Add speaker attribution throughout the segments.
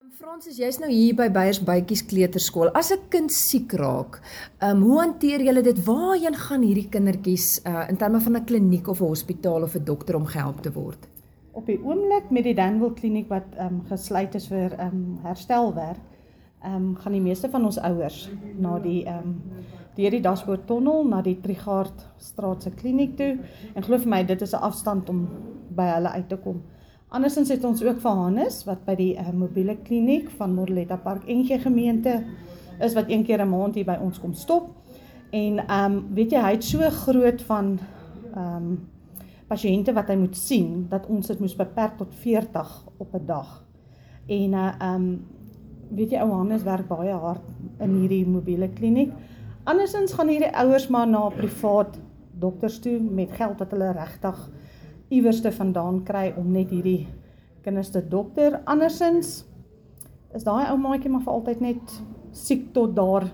Speaker 1: Fransis, jy's nou hier by Beyers Bytjies Kleuterskool. As 'n kind siek raak, hoe hanteer julle dit? Waarheen gaan hierdie kindertjies in terme van 'n kliniek of 'n hospitaal of 'n dokter om gehelp te word?
Speaker 2: Op die oomblik met die Danville kliniek wat gesluit is vir herstelwerk, gaan die meeste van ons ouers na deur die Dashboard Tunnel na die Trigaardstraat se kliniek toe. En glo vir my, dit is 'n afstand om by hulle uit te kom. Andersins het ons ook vir Hannes, wat by die mobiele kliniek van Moreletta Park NG gemeente is, wat een keer 'n maand hier by ons kom stop. En weet jy, hy het so groot van pasiënte wat hy moet sien, dat ons dit moes beperk tot 40 op 'n dag. En weet jy, ou Hannes werk baie hard in hierdie mobiele kliniek. Andersins gaan hierdie ouers maar na privaat dokters toe met geld wat hulle regtig iewerste vandaan kry om net hierdie kinders te dokter. Andersins is daai ou maatjie maar vir altyd net siek tot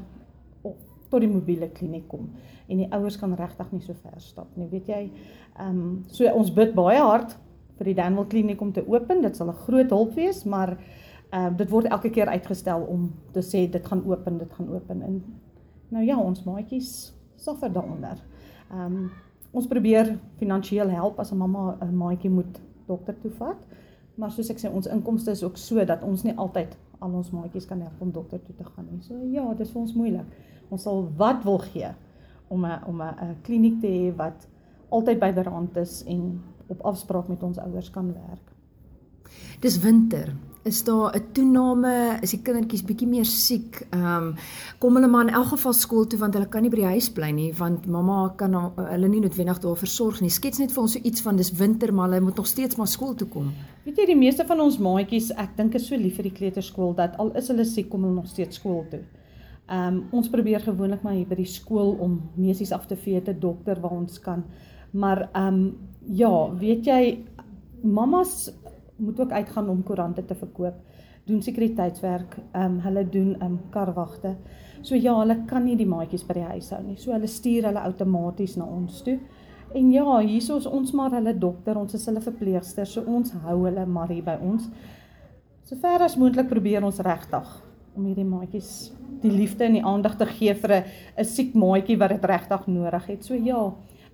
Speaker 2: die mobiele kliniek kom. En die ouers kan regtig nie so ver stap nie, weet jy. So ons bid baie hard vir die Danville kliniek om te open. Dit sal 'n groot hulp wees, maar dit word elke keer uitgestel om te sê dit gaan open. En nou ja, ons maatjies suffer daaronder. Ons probeer finansiëel help as 'n mamma 'n maatjie moet dokter toe vat, maar soos ek sê, ons inkomste is ook so dat ons nie altyd al ons maatjies kan help om dokter toe te gaan nie. So ja, dit is vir ons moeilik. Ons sal wat wil gee om 'n kliniek te hê wat altyd byderhand is en op afspraak met ons ouers kan werk.
Speaker 1: Dis winter. Is daar 'n toename, is die kindertjies bietjie meer siek? Kom hulle maar in elk geval skool toe, want hulle kan nie by die huis bly nie, want mamma kan hulle nie noodwendig daar versorg nie. Skets net vir ons so iets van, dis winter, maar hulle moet nog steeds maar skool toe kom.
Speaker 2: Weet jy, die meeste van ons maatjies, ek dink is so lief vir die kleuterskool, dat al is hulle siek, kom hulle nog steeds skool toe. Ons probeer gewoonlik maar hier by die skool om neusies af te vee, te dokter waar ons kan. Maar ja, weet jy, mamas moet ook uitgaan om koerante te verkoop, doen sekuriteitswerk, hulle doen karwagte. So ja, hulle kan nie die maatjies by die huis hou nie. So hulle stuur hulle outomaties na ons toe. En ja, hier is ons maar hulle dokter, ons is hulle verpleegster, so ons hou hulle maar hier by ons. So ver as moontlik probeer ons regtig om hierdie maatjies die liefde en die aandag te gee vir 'n siek maatjie wat dit regtig nodig het. So ja,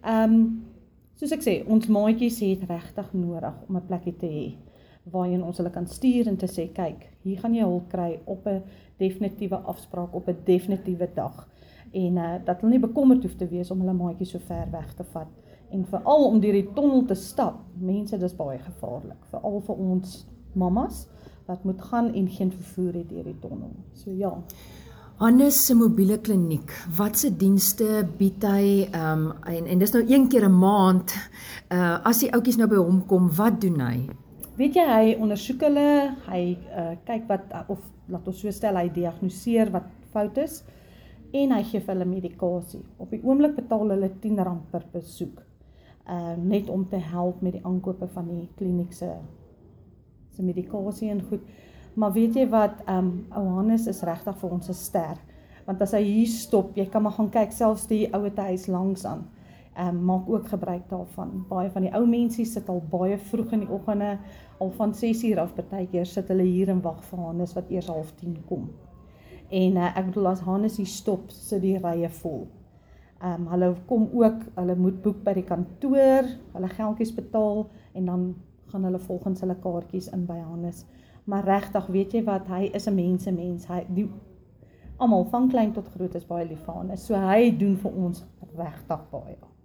Speaker 2: soos ek sê, ons maatjies het regtig nodig om 'n plekkie te hê waarheen ons hulle kan stuur en te sê, kyk, hier gaan jy hulp kry op 'n definitiewe afspraak, op 'n definitiewe dag. En dat hulle nie bekommerd hoef te wees om hulle maatjies so ver weg te vat. En veral om deur die tonnel te stap, mense, dis baie gevaarlik. Veral vir ons mamas, wat moet gaan en geen vervoer het deur die tonnel. So ja.
Speaker 1: Hannes se mobiele kliniek, watse dienste bied hy, en dis nou een keer 'n maand, as die ouetjies nou by hom kom, wat doen hy?
Speaker 2: Weet jy, hy ondersoek hulle, hy kyk wat, of laat ons so stel, hy diagnoseer wat fout is, en hy gee vir hulle medikasie. Op die oomblik betaal hulle R10 per besoek, net om te help met die aankope van die kliniek se medikasie en goed. Maar weet jy wat, ou Hannes is regtig vir ons 'n ster, want as hy hier stop, jy kan maar gaan kyk, selfs die ouete huis langs aan, maak ook gebruik daarvan. Baie van die ou mense sit al baie vroeg in die oggende, al van 6 uur af partykeer sit hulle hier en wag vir Hannes wat eers 9:30 kom. En ek bedoel, as Hannes hier stop, sit die rye vol. Hulle kom ook, hulle moet boek by die kantoor, hulle geldjies betaal, en dan gaan hulle volgens hulle kaartjies in by Hannes. Maar regtig, weet jy wat, hy is 'n mens, almal van klein tot groot is baie lief vir Hannes, so hy doen vir ons regtig baie.